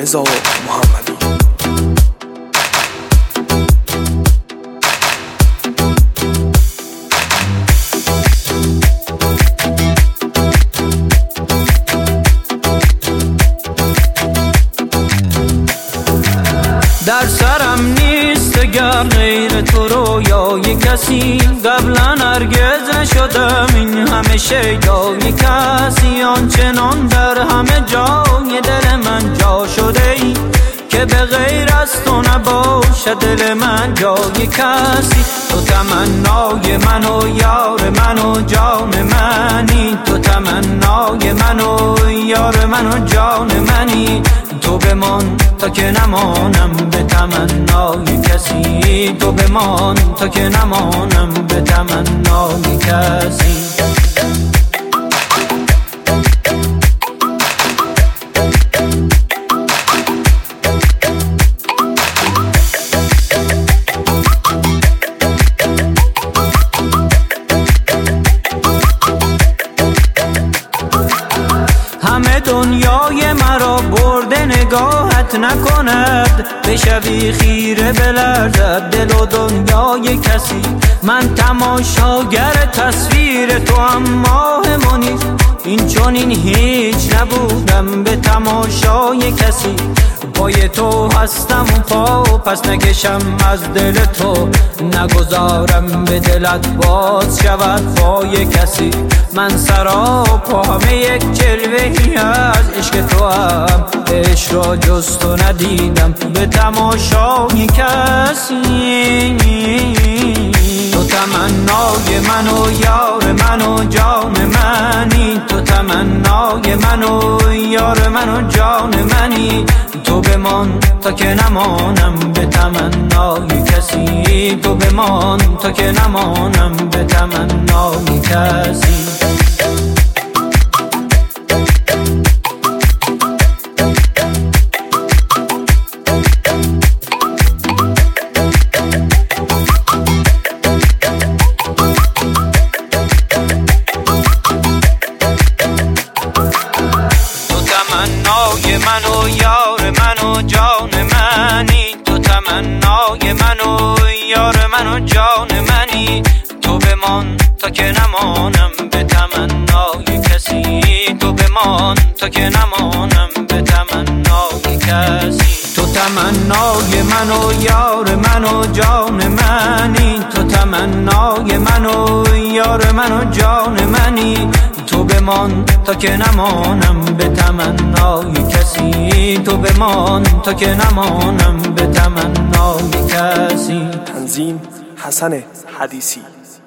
رضا محمدی. در سرم نیست گر غیر تو رویای کسی، قبلا هرگز نشدم این همه شیدای کسی. آنچنان در همه جای دل من جا شده ای که به غیر از تو نباشد دل من جای کسی. تو تمنای من و یار من و جان منی، تو تمنای من و یار من و جان منی. تو بمان تا که نمانم به تمنای کسی، تو بمان تا که نمانم به تمنای کسی. همه دنیای مرا برده نگاهت نکند، بشوی خیره بلرزد دل و دنیای کسی. من تماشاگر تصویر تو اما همونی، این چون این هیچ نبودم به تماشای کسی. پای تو هستم و پا پس نکشم از دل تو، نگذارم به دلت باز شود پای کسی. من سراپا همه یک جلوهی از عشق تو هم، عشق را جز تو ندیدم به تماشای کسی. تو تمنای من و یار من و جان منی، تو تمنای من و یار من و جان منی. تو بمان تا که نمانم به تمنای کسی، تو بمان تا که نمانم به تمنای کسی. تمنای من و یار من و جان منی، تو تمنای من و یار من و جان منی. تو بمان تا که نمانم به تمنای کسی، تو بمان تا که نمانم به تمنای کسی. تو تمنای من و یار من و جان منی، تو تمنای من و یار من و جان منی. تو بمان تا که نمانم به تمنای کسی، تو بمان تا که نمانم به تمنای کسی. تنظیم حسن حدیثی.